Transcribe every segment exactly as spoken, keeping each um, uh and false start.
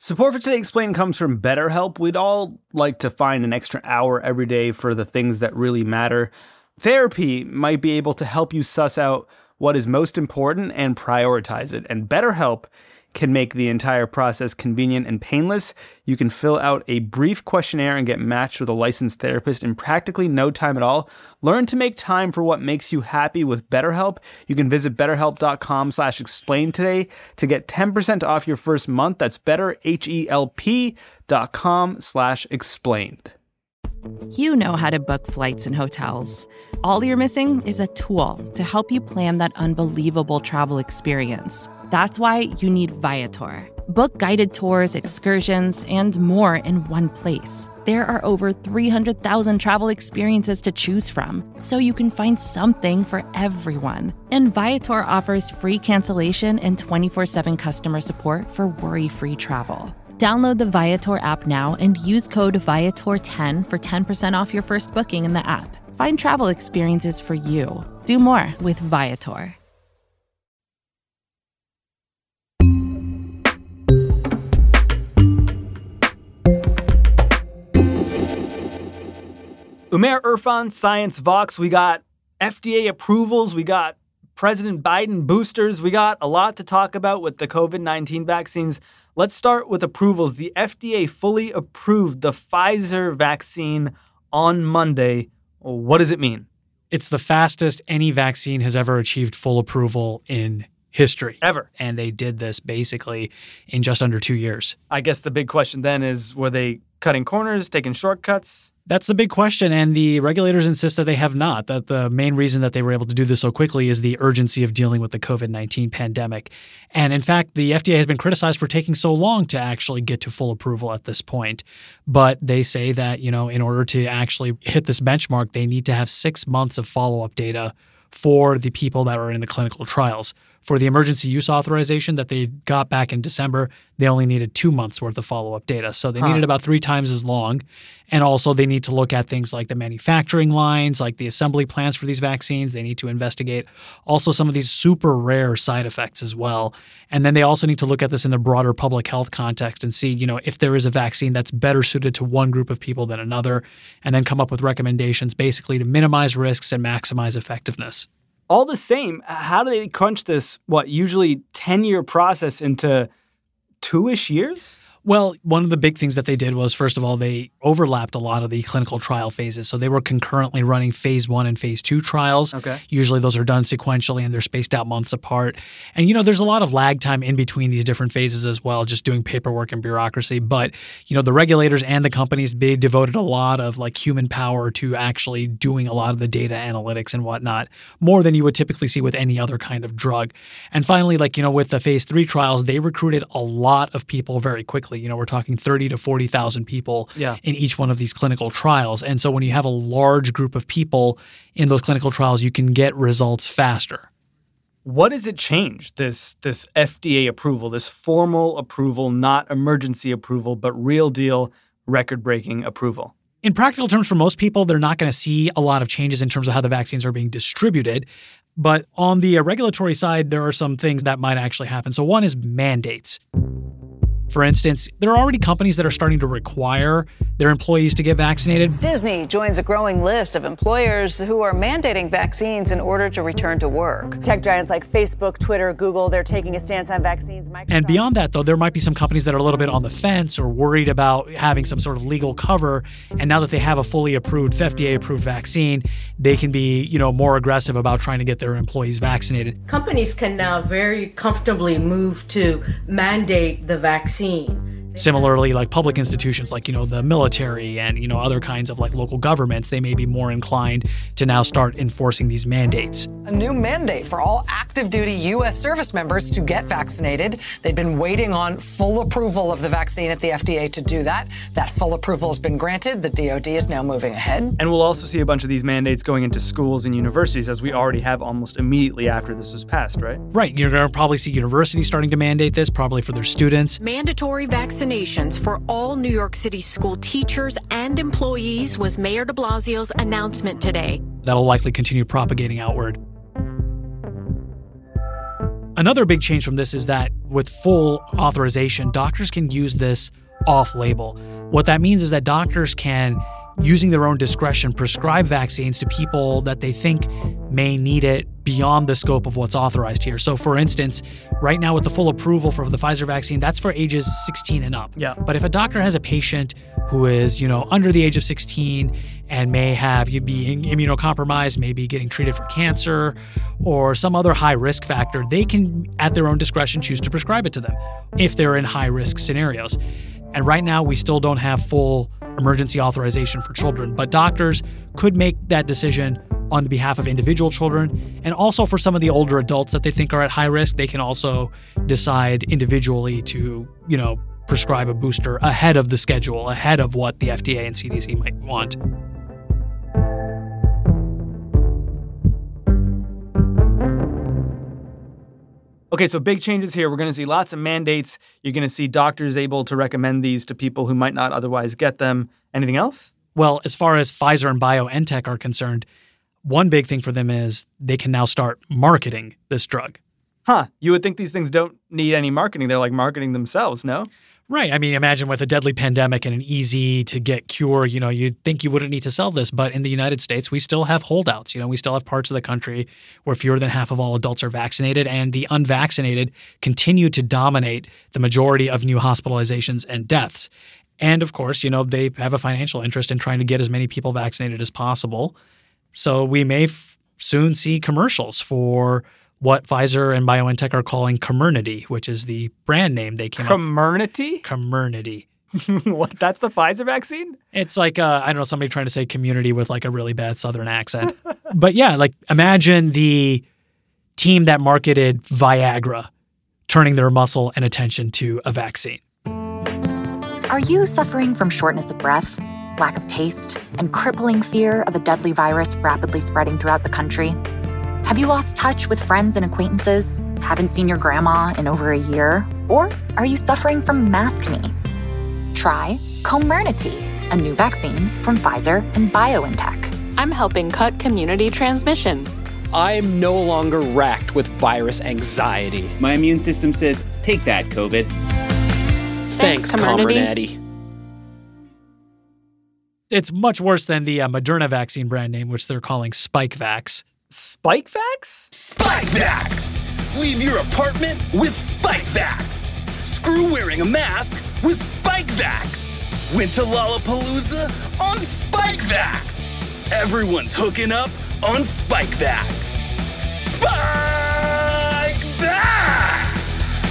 Support for Today Explained comes from BetterHelp. We'd all like to find an extra hour every day for the things that really matter. Therapy might be able to help you suss out what is most important and prioritize it. And BetterHelp can make the entire process convenient and painless. You can fill out a brief questionnaire and get matched with a licensed therapist in practically no time at all. Learn to make time for what makes you happy with BetterHelp. You can visit betterhelp.com slash explain today to get ten percent off your first month. That's betterhelp.com slash explained. You know how to book flights and hotels. All you're missing is a tool to help you plan that unbelievable travel experience. That's why you need Viator. Book guided tours, excursions, and more in one place. There are over three hundred thousand travel experiences to choose from, so you can find something for everyone. And Viator offers free cancellation and twenty-four seven customer support for worry-free travel. Download the Viator app now and use code Viator ten for ten percent off your first booking in the app. Find travel experiences for you. Do more with Viator. Umair Irfan, Science Vox. We got F D A approvals. We got President Biden boosters. We got a lot to talk about with the covid nineteen vaccines. Let's start with approvals. The F D A fully approved the Pfizer vaccine on Monday. What does it mean? It's the fastest any vaccine has ever achieved full approval in history. Ever. And they did this basically in just under two years. I guess the big question then is, were they cutting corners, taking shortcuts? That's the big question, and the regulators insist that they have not, that the main reason that they were able to do this so quickly is the urgency of dealing with the covid nineteen pandemic. And in fact, the F D A has been criticized for taking so long to actually get to full approval at this point. But they say that, you know, in order to actually hit this benchmark, they need to have six months of follow-up data for the people that are in the clinical trials. For the emergency use authorization that they got back in December, they only needed two months worth of follow-up data. So they huh. needed about three times as long. And also they need to look at things like the manufacturing lines, like the assembly plants for these vaccines. They need to investigate also some of these super rare side effects as well. And then they also need to look at this in the broader public health context and see, you know, if there is a vaccine that's better suited to one group of people than another, and then come up with recommendations basically to minimize risks and maximize effectiveness. All the same, how do they crunch this, what, usually ten-year process into two-ish years? Well, one of the big things that they did was, first of all, they overlapped a lot of the clinical trial phases. So they were concurrently running phase one and phase two trials. Okay. Usually those are done sequentially and they're spaced out months apart. And, you know, there's a lot of lag time in between these different phases as well, just doing paperwork and bureaucracy. But, you know, the regulators and the companies, they devoted a lot of like human power to actually doing a lot of the data analytics and whatnot, more than you would typically see with any other kind of drug. And finally, like, you know, with the phase three trials, they recruited a lot of people very quickly. You know, we're talking thirty to forty thousand people yeah. in each one of these clinical trials. And so when you have a large group of people in those clinical trials, you can get results faster. What does it change, this this F D A approval, this formal approval, not emergency approval, but real deal record-breaking approval? In practical terms, for most people, they're not going to see a lot of changes in terms of how the vaccines are being distributed. But on the regulatory side, there are some things that might actually happen. So one is mandates. For instance, there are already companies that are starting to require their employees to get vaccinated. Disney joins a growing list of employers who are mandating vaccines in order to return to work. Tech giants like Facebook, Twitter, Google, they're taking a stance on vaccines. Microsoft. And beyond that, though, there might be some companies that are a little bit on the fence or worried about having some sort of legal cover. And now that they have a fully approved, F D A-approved vaccine, they can be, you know, more aggressive about trying to get their employees vaccinated. Companies can now very comfortably move to mandate the vaccine. Similarly, like public institutions like, you know, the military and, you know, other kinds of like local governments, they may be more inclined to now start enforcing these mandates. A new mandate for all active duty U S service members to get vaccinated. They'd been waiting on full approval of the vaccine at the F D A to do that. That full approval has been granted. The D O D is now moving ahead. And we'll also see a bunch of these mandates going into schools and universities, as we already have almost immediately after this was passed, right? Right. You're going to probably see universities starting to mandate this, probably for their students. Mandatory vaccinations for all New York City school teachers and employees was Mayor de Blasio's announcement today. That'll likely continue propagating outward. Another big change from this is that with full authorization, doctors can use this off-label. What that means is that doctors can, using their own discretion, prescribe vaccines to people that they think may need it beyond the scope of what's authorized here. So for instance, right now with the full approval for the Pfizer vaccine, that's for ages sixteen and up. Yeah. But if a doctor has a patient who is, you know, under the age of sixteen and may have you be immunocompromised, maybe getting treated for cancer or some other high risk factor, they can at their own discretion choose to prescribe it to them if they're in high risk scenarios. And right now we still don't have full emergency authorization for children, but doctors could make that decision on behalf of individual children. And also for some of the older adults that they think are at high risk, they can also decide individually to, you know, prescribe a booster ahead of the schedule, ahead of what the F D A and C D C might want. Okay, so big changes here. We're going to see lots of mandates. You're going to see doctors able to recommend these to people who might not otherwise get them. Anything else? Well, as far as Pfizer and BioNTech are concerned, one big thing for them is they can now start marketing this drug. Huh. You would think these things don't need any marketing. They're like marketing themselves, no? Right. I mean, imagine with a deadly pandemic and an easy-to-get cure, you know, you'd think you wouldn't need to sell this. But in the United States, we still have holdouts. You know, we still have parts of the country where fewer than half of all adults are vaccinated, and the unvaccinated continue to dominate the majority of new hospitalizations and deaths. And, of course, you know, they have a financial interest in trying to get as many people vaccinated as possible. So we may f- soon see commercials for what Pfizer and BioNTech are calling Comirnaty, which is the brand name they came Comirnaty? up. Comirnaty? What? That's the Pfizer vaccine? It's like, uh, I don't know, somebody trying to say community with like a really bad Southern accent. But yeah, like imagine the team that marketed Viagra turning their muscle and attention to a vaccine. Are you suffering from shortness of breath, lack of taste, and crippling fear of a deadly virus rapidly spreading throughout the country? Have you lost touch with friends and acquaintances? Haven't seen your grandma in over a year? Or are you suffering from maskne? Try Comirnaty, a new vaccine from Pfizer and BioNTech. I'm helping cut community transmission. I'm no longer racked with virus anxiety. My immune system says, take that, COVID. Thanks, Thanks Comirnaty. It's much worse than the uh, Moderna vaccine brand name, which they're calling Spikevax. Spikevax? Spikevax! Leave your apartment with Spikevax! Screw wearing a mask with Spikevax! Went to Lollapalooza on Spikevax! Everyone's hooking up on Spikevax! Spikevax!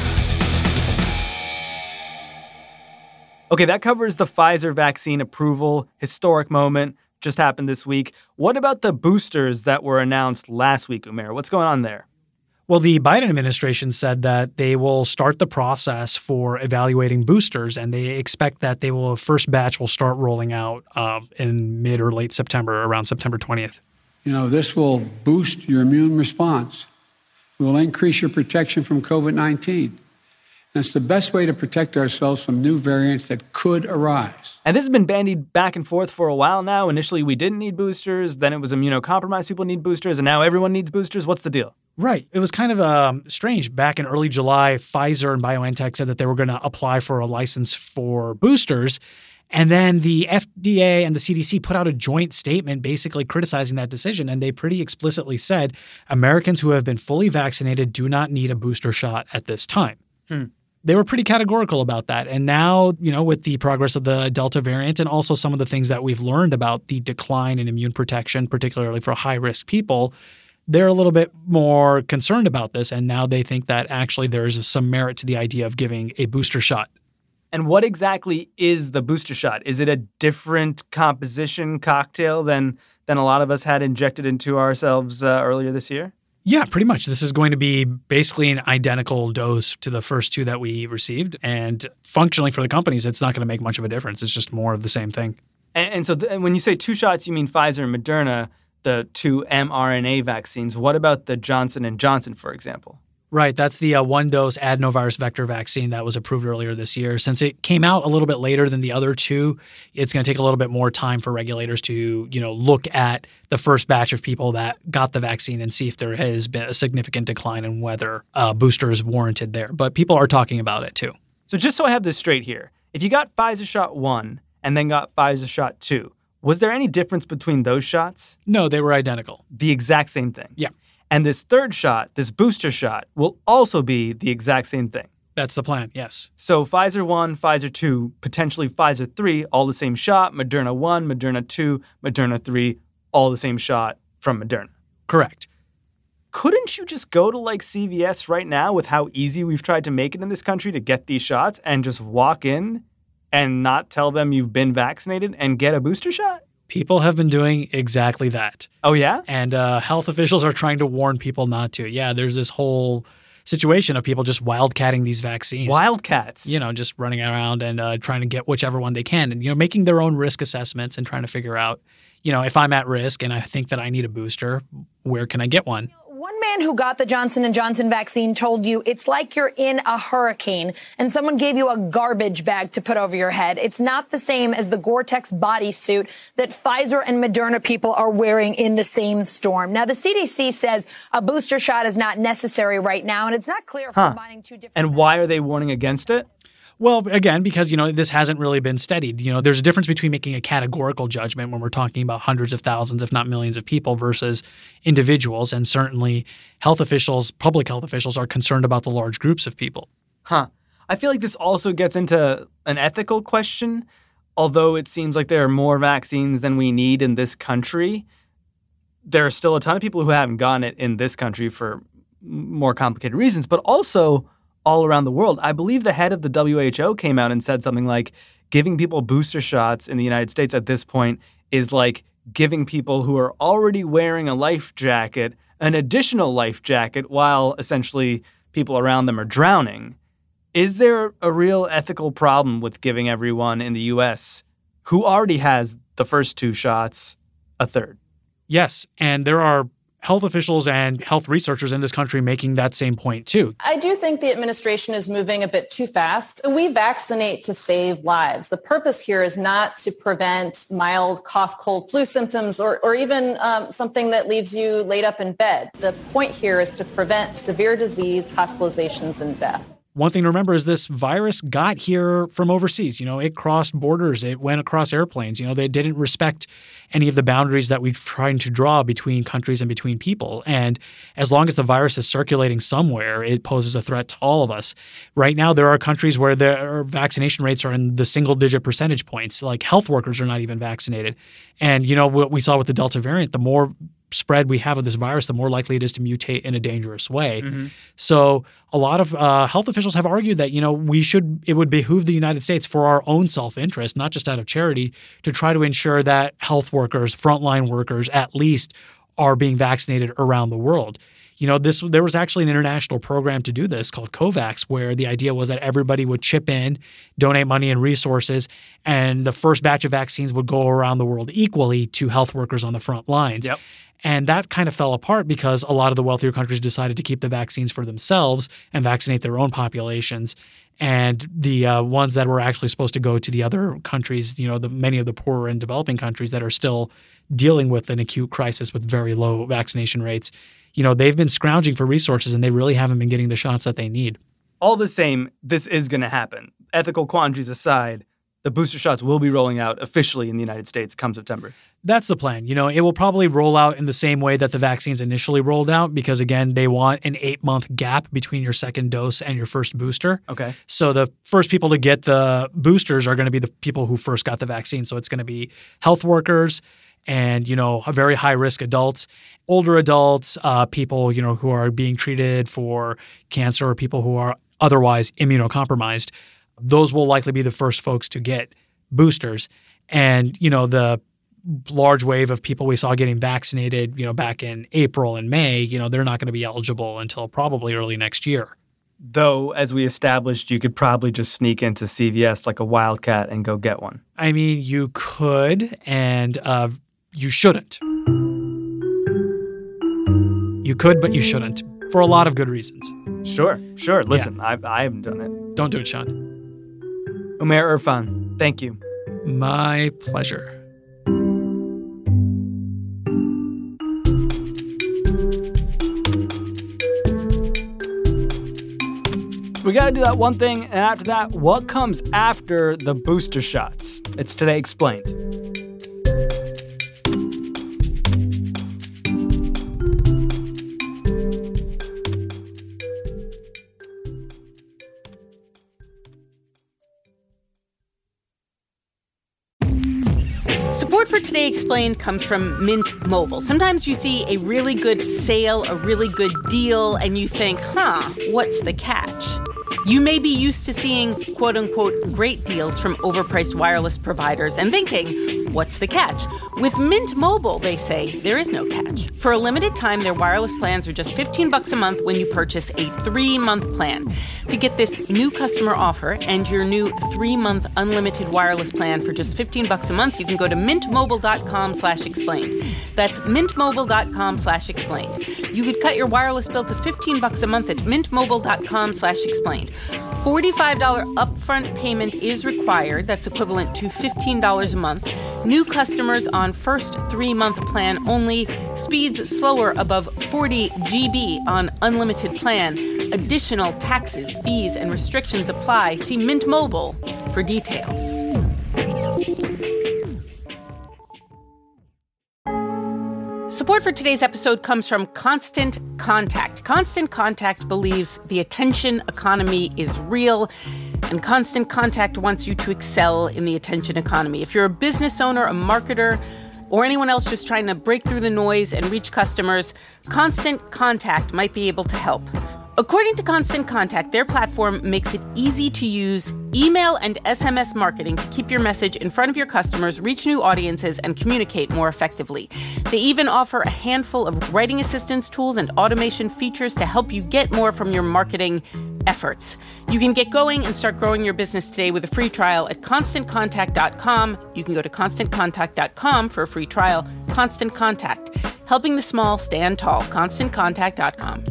Okay, that covers the Pfizer vaccine approval, historic moment. Just happened this week. What about the boosters that were announced last week, Umair? What's going on there? Well, the Biden administration said that they will start the process for evaluating boosters, and they expect that they will first batch will start rolling out um, in mid or late September, around September twentieth. You know, this will boost your immune response. It will increase your protection from COVID nineteen. And it's the best way to protect ourselves from new variants that could arise. And this has been bandied back and forth for a while now. Initially, we didn't need boosters. Then it was immunocompromised people need boosters. And now everyone needs boosters. What's the deal? Right. It was kind of um, strange. Back in early July, Pfizer and BioNTech said that they were going to apply for a license for boosters. And then the F D A and the C D C put out a joint statement basically criticizing that decision. And they pretty explicitly said Americans who have been fully vaccinated do not need a booster shot at this time. Hmm. They were pretty categorical about that. And now, you know, with the progress of the Delta variant and also some of the things that we've learned about the decline in immune protection, particularly for high-risk people, they're a little bit more concerned about this. And now they think that actually there's some merit to the idea of giving a booster shot. And what exactly is the booster shot? Is it a different composition cocktail than, than a lot of us had injected into ourselves uh, earlier this year? Yeah, pretty much. This is going to be basically an identical dose to the first two that we received. And functionally for the companies, it's not going to make much of a difference. It's just more of the same thing. And, and so th- when you say two shots, you mean Pfizer and Moderna, the two mRNA vaccines. What about the Johnson and Johnson, for example? Right. That's the uh, one-dose adenovirus vector vaccine that was approved earlier this year. Since it came out a little bit later than the other two, it's going to take a little bit more time for regulators to, you know, look at the first batch of people that got the vaccine and see if there has been a significant decline in whether uh, booster is warranted there. But people are talking about it too. So just so I have this straight here, if you got Pfizer shot one and then got Pfizer shot two, was there any difference between those shots? No, they were identical. The exact same thing? Yeah. And this third shot, this booster shot, will also be the exact same thing. That's the plan, yes. So Pfizer one, Pfizer two, potentially Pfizer three, all the same shot. Moderna one, Moderna two, Moderna three, all the same shot from Moderna. Correct. Couldn't you just go to like C V S right now with how easy we've tried to make it in this country to get these shots and just walk in and not tell them you've been vaccinated and get a booster shot? People have been doing exactly that. Oh, yeah? And uh, health officials are trying to warn people not to. Yeah, there's this whole situation of people just wildcatting these vaccines. Wildcats? You know, just running around and uh, trying to get whichever one they can and, you know, making their own risk assessments and trying to figure out, you know, if I'm at risk and I think that I need a booster, where can I get one? One man who got the Johnson and Johnson vaccine told you it's like you're in a hurricane and someone gave you a garbage bag to put over your head. It's not the same as the Gore-Tex bodysuit that Pfizer and Moderna people are wearing in the same storm. Now, the C D C says a booster shot is not necessary right now, and it's not clear if huh. combining two different... And why are they warning against it? Well, again, because, you know, this hasn't really been studied. You know, there's a difference between making a categorical judgment when we're talking about hundreds of thousands, if not millions of people versus individuals. And certainly health officials, public health officials are concerned about the large groups of people. Huh. I feel like this also gets into an ethical question. Although it seems like there are more vaccines than we need in this country, there are still a ton of people who haven't gotten it in this country for more complicated reasons, but also all around the world. I believe the head of the W H O came out and said something like giving people booster shots in the United States at this point is like giving people who are already wearing a life jacket an additional life jacket while essentially people around them are drowning. Is there a real ethical problem with giving everyone in the U S who already has the first two shots a third? Yes, and there are health officials and health researchers in this country making that same point too. I do think the administration is moving a bit too fast. We vaccinate to save lives. The purpose here is not to prevent mild cough, cold, flu symptoms or, or even um, something that leaves you laid up in bed. The point here is to prevent severe disease, hospitalizations, and death. One thing to remember is this virus got here from overseas. You know, it crossed borders. It went across airplanes. You know, they didn't respect any of the boundaries that we've tried to draw between countries and between people. And as long as the virus is circulating somewhere, it poses a threat to all of us. Right now, there are countries where their vaccination rates are in the single-digit percentage points. Like health workers are not even vaccinated. And, you know, what we saw with the Delta variant, the more spread we have of this virus, the more likely it is to mutate in a dangerous way. Mm-hmm. So a lot of uh, health officials have argued that, you know, we should, it would behoove the United States for our own self-interest, not just out of charity, to try to ensure that health workers, frontline workers, at least are being vaccinated around the world. You know, this there was actually an international program to do this called COVAX, where the idea was that everybody would chip in, donate money and resources, and the first batch of vaccines would go around the world equally to health workers on the front lines. Yep. And that kind of fell apart because a lot of the wealthier countries decided to keep the vaccines for themselves and vaccinate their own populations. And the uh, ones that were actually supposed to go to the other countries, you know, the many of the poorer and developing countries that are still dealing with an acute crisis with very low vaccination rates, you know, they've been scrounging for resources and they really haven't been getting the shots that they need. All the same, this is going to happen. Ethical quandaries aside, the booster shots will be rolling out officially in the United States come September. That's the plan. You know, it will probably roll out in the same way that the vaccines initially rolled out because, again, they want an eight-month gap between your second dose and your first booster. Okay. So the first people to get the boosters are going to be the people who first got the vaccine. So it's going to be health workers and, you know, very high-risk adults, older adults, uh, people, you know, who are being treated for cancer or people who are otherwise immunocompromised. Those will likely be the first folks to get boosters. And, you know, the large wave of people we saw getting vaccinated, you know, back in April and May, you know, they're not going to be eligible until probably early next year. Though, as we established, you could probably just sneak into C V S like a wildcat and go get one. I mean, you could, and uh, you shouldn't. You could, but you shouldn't, for a lot of good reasons. Sure, sure. Listen, yeah. I, I haven't done it. Don't do it, Sean. Umair Irfan, thank you. My pleasure. We got to do that one thing, and after that, what comes after the booster shots? It's Today Explained. Support for Today Explained comes from Mint Mobile. Sometimes you see a really good sale, a really good deal, and you think, huh, what's the catch? You may be used to seeing quote-unquote great deals from overpriced wireless providers and thinking, what's the catch? With Mint Mobile, they say, there is no catch. For a limited time, their wireless plans are just fifteen bucks a month when you purchase a three-month plan. To get this new customer offer and your new three-month unlimited wireless plan for just fifteen bucks a month, you can go to mintmobile.com slash explained. That's mintmobile.com slash explained. You could cut your wireless bill to fifteen bucks a month at mintmobile.com slash explained. forty-five dollars upfront payment is required. That's equivalent to fifteen dollars a month. New customers on first three-month plan only. Speeds slower above forty gigabytes on unlimited plan. Additional taxes, fees, and restrictions apply. See Mint Mobile for details. Support for today's episode comes from Constant Contact. Constant Contact believes the attention economy is real, and Constant Contact wants you to excel in the attention economy. If you're a business owner, a marketer, or anyone else just trying to break through the noise and reach customers, Constant Contact might be able to help. According to Constant Contact, their platform makes it easy to use email and S M S marketing to keep your message in front of your customers, reach new audiences, and communicate more effectively. They even offer a handful of writing assistance tools and automation features to help you get more from your marketing efforts. You can get going and start growing your business today with a free trial at constant contact dot com. You can go to constant contact dot com for a free trial. Constant Contact, helping the small stand tall. constant contact dot com.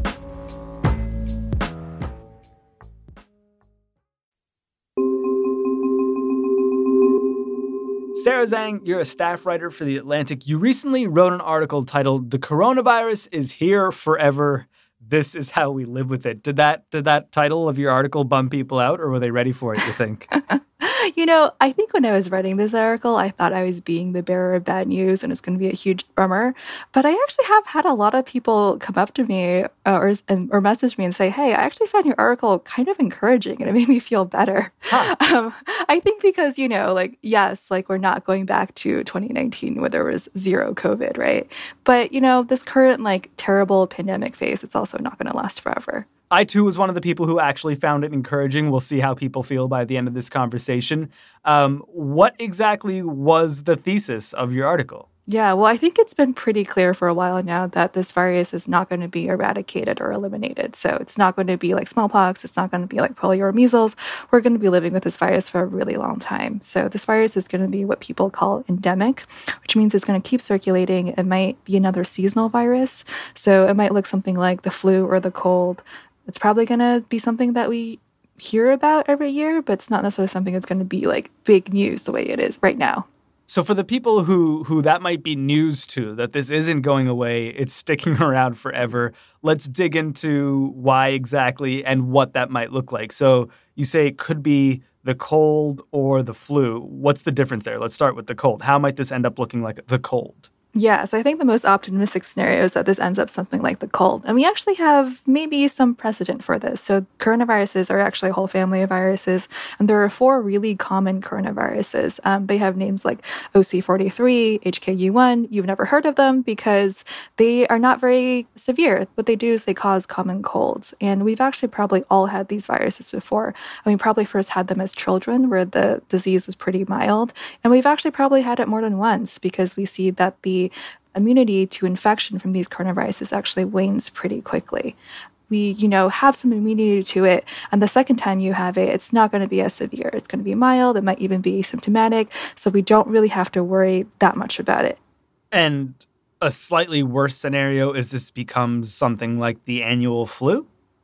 Sarah Zhang, you're a staff writer for The Atlantic. You recently wrote an article titled "The Coronavirus is Here Forever. This is How We Live with It." Did that did that title of your article bum people out, or were they ready for it, you think? You know, I think when I was writing this article, I thought I was being the bearer of bad news and it's going to be a huge bummer. But I actually have had a lot of people come up to me uh, or and, or message me and say, hey, I actually found your article kind of encouraging and it made me feel better. Huh. Um, I think because, you know, like, yes, like we're not going back to twenty nineteen where there was zero COVID, right? But, you know, this current like terrible pandemic phase, it's also not going to last forever. I, too, was one of the people who actually found it encouraging. We'll see how people feel by the end of this conversation. Um, what exactly was the thesis of your article? Yeah, well, I think it's been pretty clear for a while now that this virus is not going to be eradicated or eliminated. So it's not going to be like smallpox. It's not going to be like polio or measles. We're going to be living with this virus for a really long time. So this virus is going to be what people call endemic, which means it's going to keep circulating. It might be another seasonal virus. So it might look something like the flu or the cold. It's probably going to be something that we hear about every year, but it's not necessarily something that's going to be like big news the way it is right now. So for the people who who that might be news to, that this isn't going away, it's sticking around forever, let's dig into why exactly and what that might look like. So you say it could be the cold or the flu. What's the difference there? Let's start with the cold. How might this end up looking like the cold? Yeah, so I think the most optimistic scenario is that this ends up something like the cold. And we actually have maybe some precedent for this. So coronaviruses are actually a whole family of viruses. And there are four really common coronaviruses. Um, they have names like O C forty-three, H K U one. You've never heard of them because they are not very severe. What they do is they cause common colds. And we've actually probably all had these viruses before. And we probably first had them as children where the disease was pretty mild. And we've actually probably had it more than once because we see that the immunity to infection from these coronaviruses actually wanes pretty quickly. We, you know, have some immunity to it, and the second time you have it, it's not going to be as severe. It's going to be mild. It might even be asymptomatic, so we don't really have to worry that much about it. And a slightly worse scenario is this becomes something like the annual flu?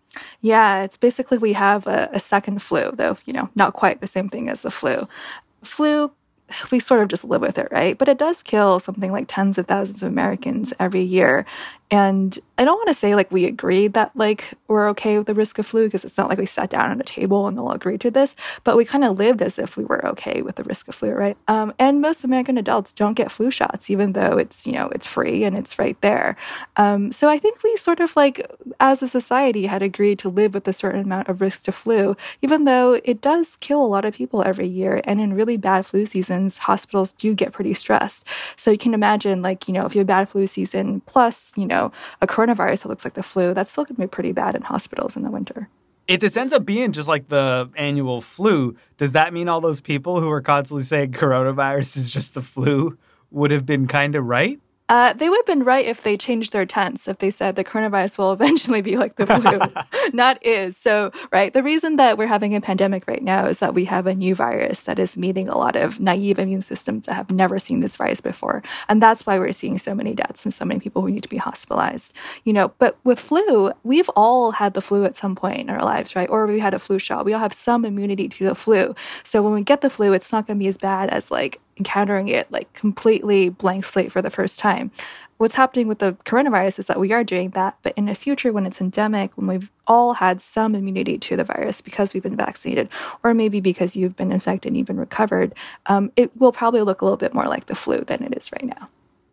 Yeah, it's basically we have a, a second flu, though, you know, not quite the same thing as the flu. Flu, we sort of just live with it, right? But it does kill something like tens of thousands of Americans every year. And I don't want to say like we agreed that like we're okay with the risk of flu, because it's not like we sat down at a table and all agreed to this, but we kind of lived as if we were okay with the risk of flu, right? Um, and most American adults don't get flu shots, even though it's, you know, it's free and it's right there. Um, so I think we sort of like, as a society, had agreed to live with a certain amount of risk to flu, even though it does kill a lot of people every year. And in really bad flu seasons, hospitals do get pretty stressed. So you can imagine, like, you know, if you have a bad flu season plus, you know, a coronavirus that looks like the flu, that's still going to be pretty bad in hospitals in the winter. If this ends up being just like the annual flu, does that mean all those people who are constantly saying coronavirus is just the flu would have been kind of right? Uh, they would have been right if they changed their tense, if they said the coronavirus will eventually be like the flu, not is. So, right, the reason that we're having a pandemic right now is that we have a new virus that is meeting a lot of naive immune systems that have never seen this virus before. And that's why we're seeing so many deaths and so many people who need to be hospitalized. You know, but with flu, we've all had the flu at some point in our lives, right? Or we had a flu shot. We all have some immunity to the flu. So when we get the flu, it's not going to be as bad as like encountering it like completely blank slate for the first time. What's happening with the coronavirus is that we are doing that, but in the future, when it's endemic, when we've all had some immunity to the virus because we've been vaccinated, or maybe because you've been infected and you've been recovered, um, it will probably look a little bit more like the flu than it is right now.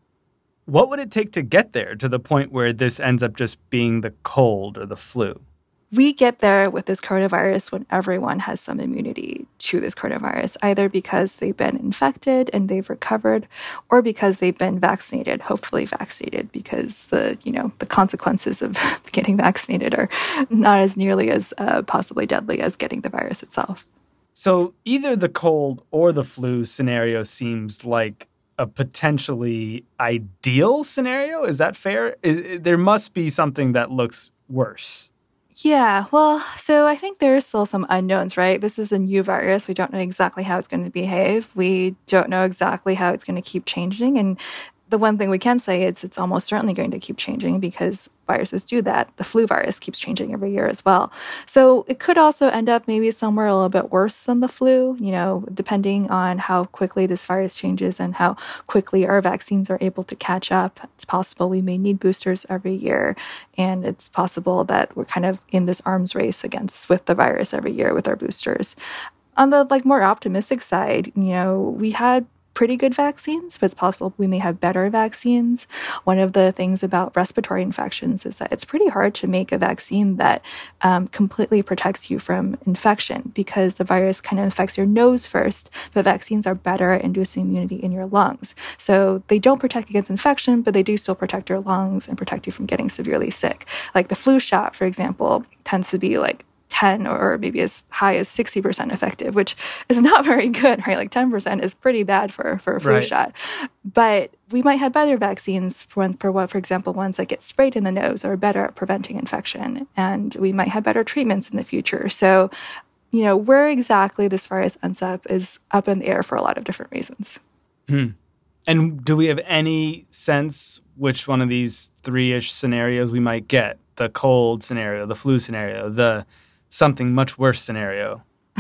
What would it take to get there, to the point where this ends up just being the cold or the flu? We get there with this coronavirus when everyone has some immunity to this coronavirus, either because they've been infected and they've recovered, or because they've been vaccinated, hopefully vaccinated, because the, you know, the consequences of getting vaccinated are not as nearly as uh, possibly deadly as getting the virus itself. So either the cold or the flu scenario seems like a potentially ideal scenario. Is that fair? Is, there must be something that looks worse. Yeah, well, so I think there are still some unknowns, right? This is a new virus. We don't know exactly how it's going to behave. We don't know exactly how it's going to keep changing. And the one thing we can say is it's almost certainly going to keep changing, because viruses do that. The flu virus keeps changing every year as well. So it could also end up maybe somewhere a little bit worse than the flu, you know, depending on how quickly this virus changes and how quickly our vaccines are able to catch up. It's possible we may need boosters every year, and it's possible that we're kind of in this arms race against with the virus every year with our boosters. On the like more optimistic side, you know, we had pretty good vaccines, but it's possible we may have better vaccines. One of the things about respiratory infections is that it's pretty hard to make a vaccine that um, completely protects you from infection, because the virus kind of infects your nose first, but vaccines are better at inducing immunity in your lungs. So they don't protect against infection, but they do still protect your lungs and protect you from getting severely sick. Like the flu shot, for example, tends to be like ten or maybe as high as sixty percent effective, which is not very good, right? Like ten percent is pretty bad for, for a flu right. shot. But we might have better vaccines for, for what, for example, ones that get sprayed in the nose are better at preventing infection. And we might have better treatments in the future. So, you know, where exactly this virus ends up is up in the air for a lot of different reasons. Hmm. And do we have any sense which one of these three-ish scenarios we might get? The cold scenario, the flu scenario, the something much worse scenario?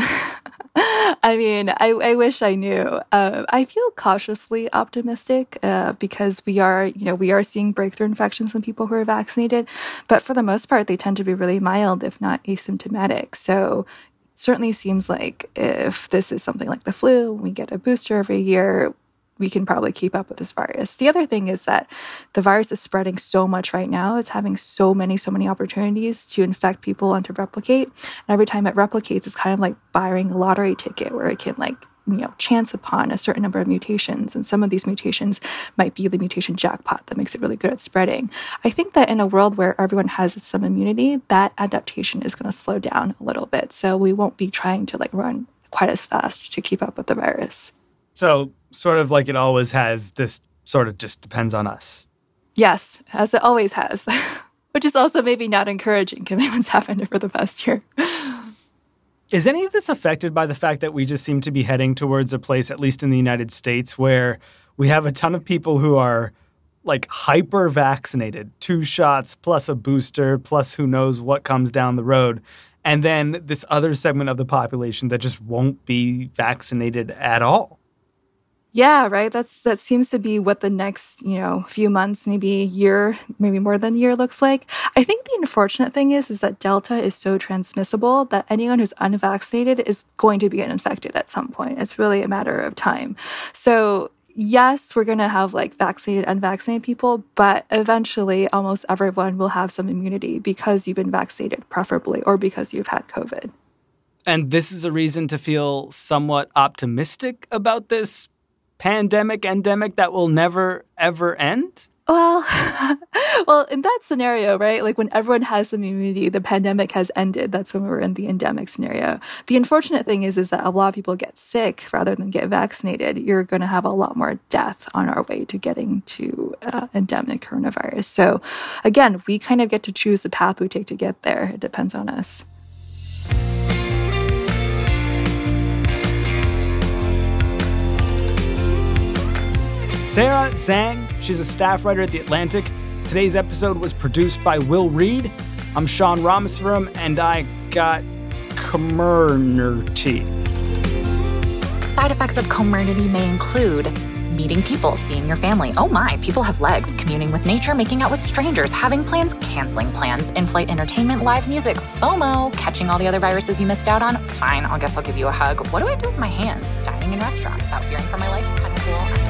I mean, I, I wish I knew. Uh, I feel cautiously optimistic uh, because we are, you know, we are seeing breakthrough infections in people who are vaccinated, but for the most part, they tend to be really mild, if not asymptomatic. So it certainly seems like if this is something like the flu, we get a booster every year, we can probably keep up with this virus. The other thing is that the virus is spreading so much right now. It's having so many, so many opportunities to infect people and to replicate. And every time it replicates, it's kind of like buying a lottery ticket where it can like, you know, chance upon a certain number of mutations. And some of these mutations might be the mutation jackpot that makes it really good at spreading. I think that in a world where everyone has some immunity, that adaptation is going to slow down a little bit. So we won't be trying to like run quite as fast to keep up with the virus. So sort of like it always has, this sort of just depends on us. Yes, as it always has, which is also maybe not encouraging given what's happened over the past year. Is any of this affected by the fact that we just seem to be heading towards a place, at least in the United States, where we have a ton of people who are like hyper vaccinated, two shots plus a booster plus who knows what comes down the road. And then this other segment of the population that just won't be vaccinated at all. Yeah, right. That's that seems to be what the next, you know, few months, maybe a year, maybe more than a year looks like. I think the unfortunate thing is, is that Delta is so transmissible that anyone who's unvaccinated is going to be infected at some point. It's really a matter of time. So yes, we're going to have like vaccinated, unvaccinated people, but eventually almost everyone will have some immunity because you've been vaccinated, preferably, or because you've had COVID. And this is a reason to feel somewhat optimistic about this pandemic, endemic that will never, ever end? Well, well, in that scenario, right, like when everyone has some immunity, the pandemic has ended. That's when we're in the endemic scenario. The unfortunate thing is, is that a lot of people get sick rather than get vaccinated. You're going to have a lot more death on our way to getting to uh, endemic coronavirus. So again, we kind of get to choose the path we take to get there. It depends on us. Sarah Zhang, she's a staff writer at The Atlantic. Today's episode was produced by Will Reed. I'm Sean Rameswaram, and I got Comirnaty. Side effects of Comirnaty may include meeting people, seeing your family. Oh my, people have legs. Communing with nature, making out with strangers, having plans, canceling plans, in-flight entertainment, live music, FOMO, catching all the other viruses you missed out on. Fine, I guess I'll give you a hug. What do I do with my hands? Dining in restaurants without fearing for my life is kind of cool.